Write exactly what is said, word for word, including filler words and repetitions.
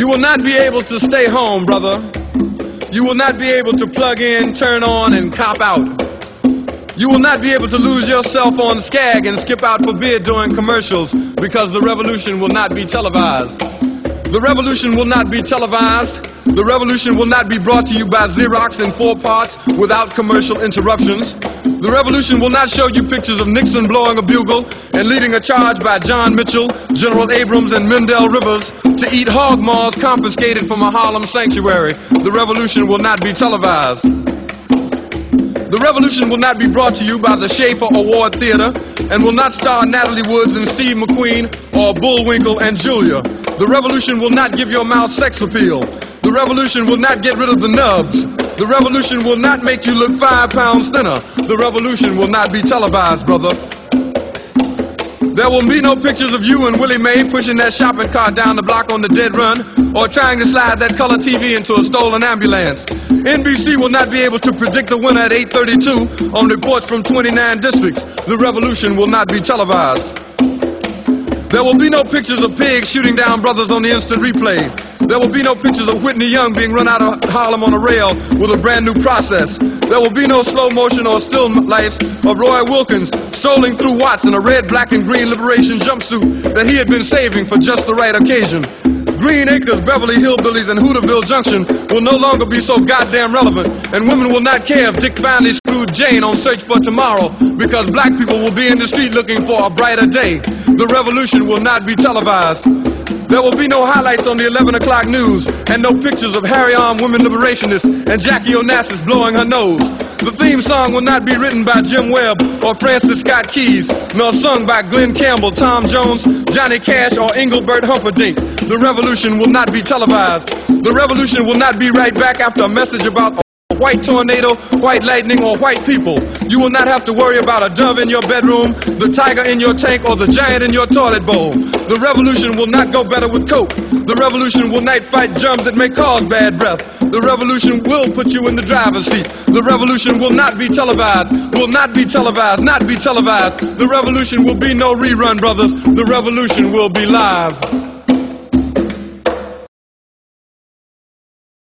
will not be able to stay home, brother. You will not be able to plug in, turn on, and cop out. You will not be able to lose yourself on Skag and skip out for beer during commercials because the revolution will not be televised. The revolution will not be televised. The revolution will not be brought to you by Xerox in four parts without commercial interruptions. The revolution will not show you pictures of Nixon blowing a bugle and leading a charge by John Mitchell, General Abrams, and Mendel Rivers to eat hog maws confiscated from a Harlem sanctuary. The revolution will not be televised. The revolution will not be brought to you by the Schaefer Award Theater and will not star Natalie Woods and Steve McQueen or Bullwinkle and Julia. The revolution will not give your mouth sex appeal. The revolution will not get rid of the nubs. The revolution will not make you look five pounds thinner. The revolution will not be televised, brother. There will be no pictures of you and Willie Mae pushing that shopping cart down the block on the dead run or trying to slide that color T V into a stolen ambulance. N B C will not be able to predict the winner at eight thirty-two on reports from twenty-nine districts. The revolution will not be televised. There will be no pictures of pigs shooting down brothers on the instant replay. There will be no pictures of Whitney Young being run out of Harlem on a rail with a brand new process. There will be no slow motion or still lifes of Roy Wilkins strolling through Watts in a red, black, and green liberation jumpsuit that he had been saving for just the right occasion. Green Acres, Beverly Hillbillies, and Hooterville Junction will no longer be so goddamn relevant, and women will not care if Dick finally screwed Jane on Search for Tomorrow because black people will be in the street looking for a brighter day. The revolution will not be televised. There will be no highlights on the eleven o'clock news and no pictures of Harry-armed women liberationists and Jackie Onassis blowing her nose. The theme song will not be written by Jim Webb or Francis Scott Keys, nor sung by Glenn Campbell, Tom Jones, Johnny Cash, or Engelbert Humperdinck. The revolution will not be televised. The revolution will not be right back after a message about a white tornado, white lightning, or white people. You will not have to worry about a dove in your bedroom, the tiger in your tank, or the giant in your toilet bowl. The revolution will not go better with coke. The revolution will not fight germs that may cause bad breath. The revolution will put you in the driver's seat. The revolution will not be televised, will not be televised, not be televised. The revolution will be no rerun, brothers. The revolution will be live.